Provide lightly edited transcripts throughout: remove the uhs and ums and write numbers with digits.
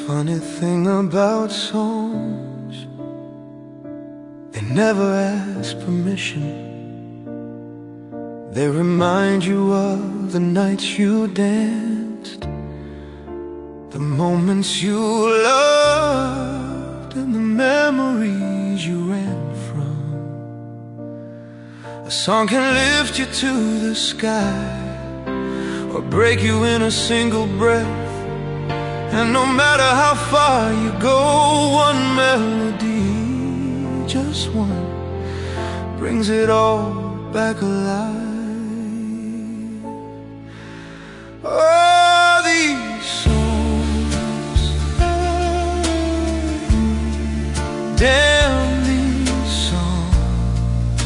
Funny thing about songs, they never ask permission. They remind you of the nights you danced, the moments you loved, and the memories you ran from. A song can lift you to the sky or break you in a single breath. And no matter how far you go, one melody, just one, brings it all back alive. Oh, these songs, damn these songs.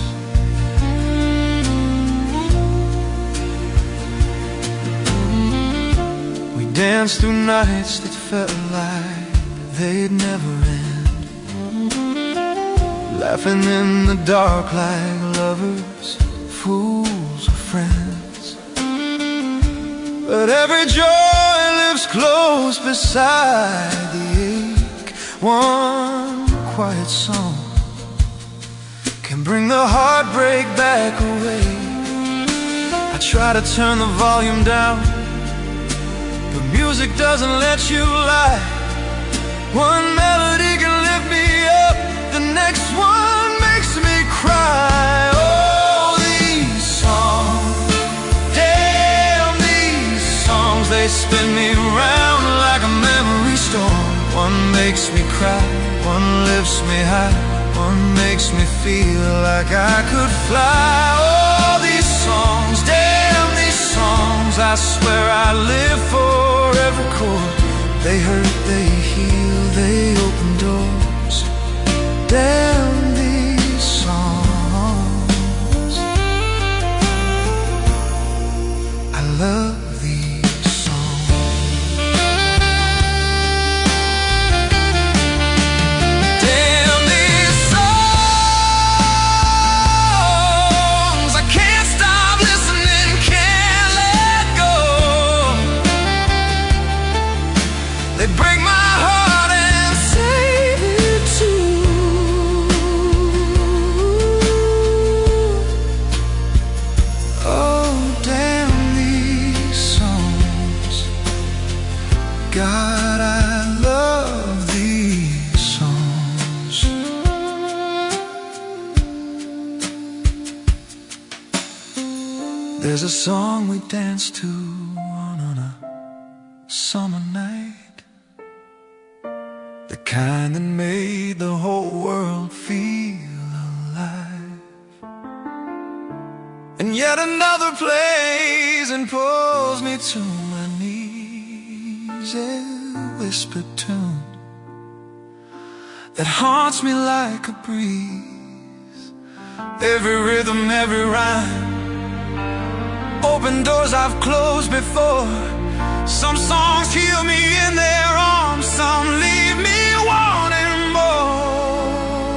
We danced through nights that felt like they'd never end, laughing in the dark like lovers, fools or friends. But every joy lives close beside the ache. One quiet song can bring the heartbreak back away. I try to turn the volume down, but music doesn't let you lie. One melody can lift me up, the next one makes me cry. Oh, these songs, damn these songs, they spin me round like a memory storm. One makes me cry, one lifts me high, one makes me feel like I could fly. Oh, these songs, damn these songs, I swear I live for every chord. They hurt, they heal, they open doors. Damn these songs, I love these songs. Damn these songs, I can't stop listening, can't let go. They break my heart and save it too. Oh, damn these songs, God, I love these songs. There's a song we dance to on a summer night, the kind that made the whole world feel alive. And yet another plays and pulls me to my knees, a whispered tune that haunts me like a breeze. Every rhythm, every rhyme, open doors I've closed before. Some songs heal me in their arms, some leave me wanting more.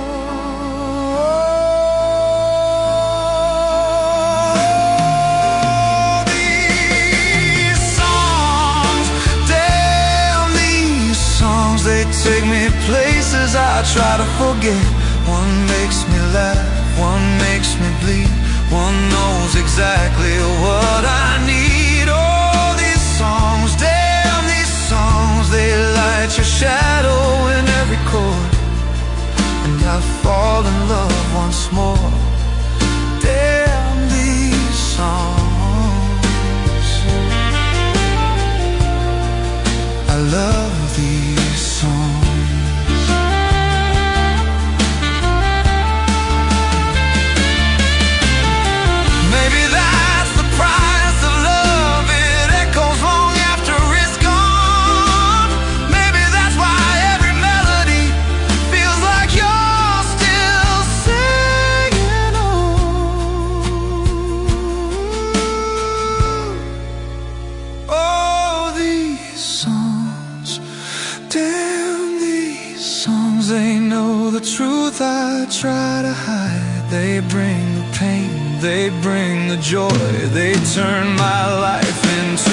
These songs, damn these songs, they take me places I try to forget. One makes me laugh, one makes me bleed, one knows exactly what I need. Oh, these songs, damn these songs, they light your shadow in every chord, and I fall in love once more. Damn these songs, I love these songs. Maybe that's the price of love, it echoes long after it's gone. Maybe that's why every melody feels like you're still singing on. Oh, these songs, damn these songs, they know the truth I try to hide. They bring the pain, they bring the joy, they turn my life into